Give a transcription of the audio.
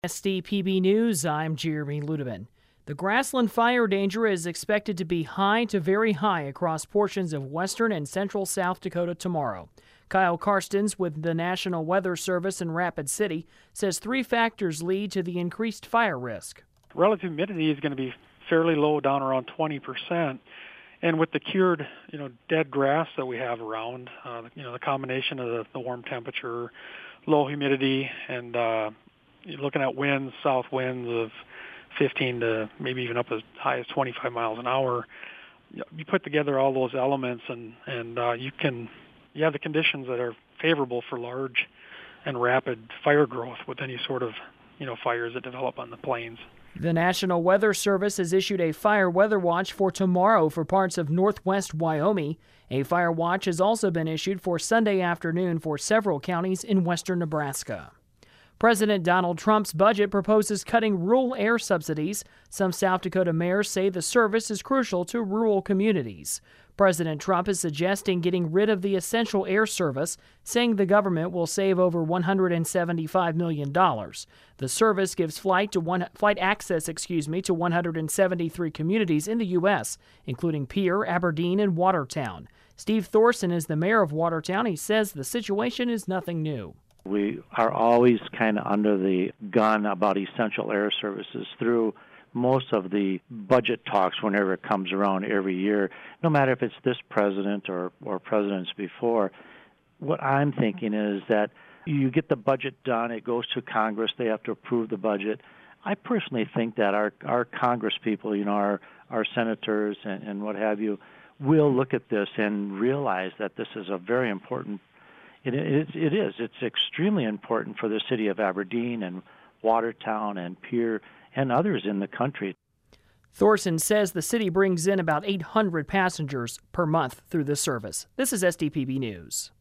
SDPB News, I'm Jeremy Ludeman. The grassland fire danger is expected to be high to very high across portions of western and central South Dakota tomorrow. Kyle Karstens with the National Weather Service in Rapid City says three factors lead to the increased fire risk. Relative humidity is going to be fairly low, down around 20%. And with the cured, dead grass that we have around, the combination of the warm temperature, low humidity, and you're looking at winds, south winds of 15 to maybe even up as high as 25 miles an hour. You put together all those elements, and you have the conditions that are favorable for large and rapid fire growth with any sort of fires that develop on the plains. The National Weather Service has issued a fire weather watch for tomorrow for parts of northwest Wyoming. A fire watch has also been issued for Sunday afternoon for several counties in western Nebraska. President Donald Trump's budget proposes cutting rural air subsidies. Some South Dakota mayors say the service is crucial to rural communities. President Trump is suggesting getting rid of the Essential Air Service, saying the government will save over $175 million. The service gives flight access to 173 communities in the U.S., including Pierre, Aberdeen, and Watertown. Steve Thorson is the mayor of Watertown. He says the situation is nothing new. We are always kind of under the gun about essential air services through most of the budget talks whenever it comes around every year, no matter if it's this president or presidents before. What I'm thinking is that you get the budget done, it goes to Congress, they have to approve the budget. I personally think that our Congress people, our senators and what have you, will look at this and realize that this is a very important. It is. It's extremely important for the city of Aberdeen and Watertown and Pierre and others in the country. Thorson says the city brings in about 800 passengers per month through this service. This is SDPB News.